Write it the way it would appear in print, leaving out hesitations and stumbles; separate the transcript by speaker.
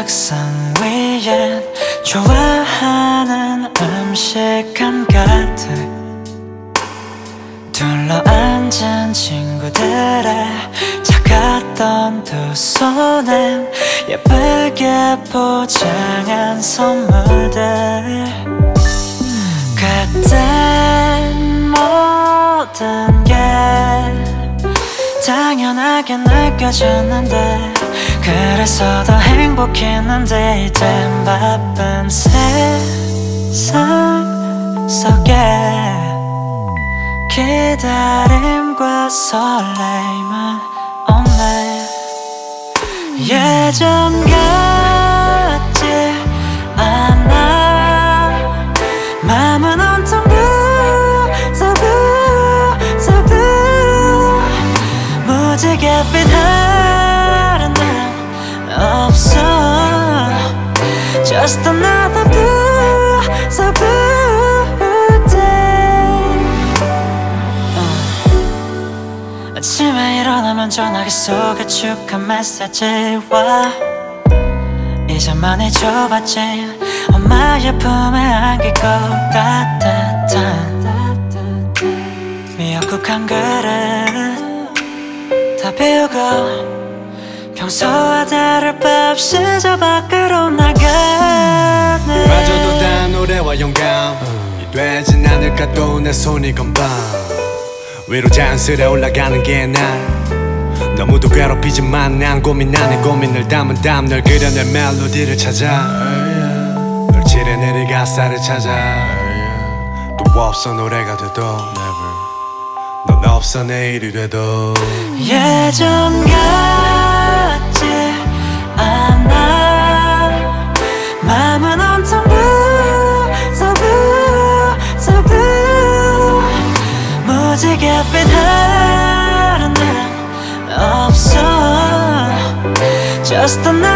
Speaker 1: 책상 위엔 좋아하는 음식 한가득 둘러앉은 친구들의 차가웠던 두 손엔 예쁘게 포장한 선물들. 그땐 모든 게 당연하게 느껴졌는데 그래서 더 행복했는데 이젠 바쁜 세상 속에 기다림과 설렘은 없네. 예전 같지 않아. 맘은 온통 so blue, so blue. 무지개 빛 하루는 없어. Just another blue, so blue day. 아침에 일어나면 전화기 속에 축하 메시지와 이제 많이 줘봤지. 엄마의 품에 안길 것 따뜻한 미역국 한 그릇 다 비우고 평소와 다를 바 없이 저 밖으로 나가네.
Speaker 2: 마저도 다 노래와 영감이 되진 않을까 또 내 손이 건방 위로 자연스레 올라가는 게 난 너무도 괴롭히지만 난 고민하는 고민을 담은 담 널 그려낼 멜로디를 찾아 널 칠해내릴 가사를 찾아 또 없어 노래가 돼도 넌 없어 내일이 돼도
Speaker 1: 예전 같지 않아. 맘은 온통 blue, so blue, so blue. 무지개 빛 하루는 없어. Just another